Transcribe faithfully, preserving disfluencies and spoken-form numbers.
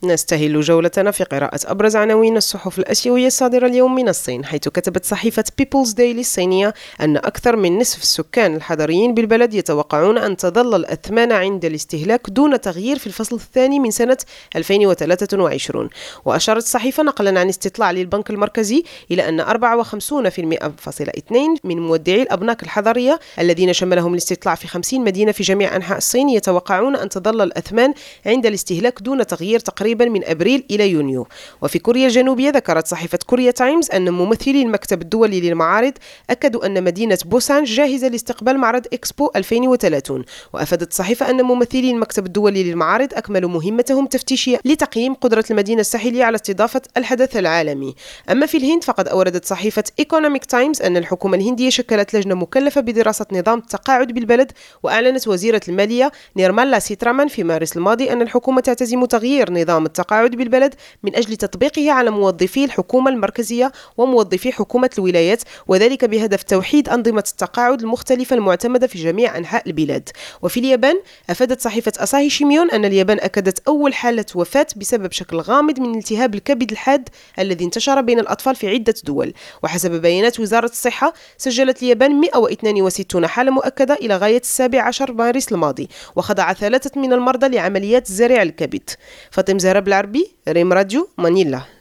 نستهل جولتنا في قراءة أبرز عناوين الصحف الآسيوية الصادرة اليوم من الصين، حيث كتبت صحيفة بيبلز ديلي الصينية أن أكثر من نصف السكان الحضريين بالبلد يتوقعون أن تظل الأثمان عند الاستهلاك دون تغيير في الفصل الثاني من سنة ألفين وثلاثة وعشرين. وأشارت الصحيفة نقلا عن استطلاع للبنك المركزي إلى أن أربعة وخمسين فاصلة اثنين بالمئة من مودعي الأبناك الحضرية الذين شملهم الاستطلاع في خمسين مدينة في جميع أنحاء الصين يتوقعون أن تظل الأثمان عند الاستهلاك دون تغيير تقريبا من أبريل إلى يونيو. وفي كوريا الجنوبية ذكرت صحيفة كوريا تايمز أن ممثلي المكتب الدولي للمعارض أكدوا أن مدينة بوسان جاهزة لاستقبال معرض إكسبو ألفين وثلاثين. وأفادت الصحيفة أن ممثلي المكتب الدولي للمعارض أكملوا مهمتهم التفتيشية لتقييم قدرة المدينة الساحلية على استضافة الحدث العالمي. أما في الهند فقد أوردت صحيفة إيكونوميك تايمز أن الحكومة الهندية شكلت لجنة مكلفة بدراسة نظام التقاعد بالبلد. وأعلنت وزيرة المالية نيرمالا سيترامان في مارس الماضي أن الحكومة تعتزم تغيير نظام التقاعد بالبلد من أجل تطبيقه على موظفي الحكومة المركزية وموظفي حكومة الولايات، وذلك بهدف توحيد أنظمة التقاعد المختلفة المعتمدة في جميع أنحاء البلاد. وفي اليابان أفادت صحيفة أساهي شيميون أن اليابان أكدت أول حالة وفاة بسبب شكل غامض من التهاب الكبد الحاد الذي انتشر بين الأطفال في عدة دول. وحسب بيانات وزارة الصحة سجلت اليابان مئة واثنين وستين حالة مؤكدة إلى غاية السابع عشر مارس الماضي، وخضع ثلاثة من المرضى لعمليات زرع الكبد. فاطمة زهرة بالعربي، ريم راديو، مانيلا.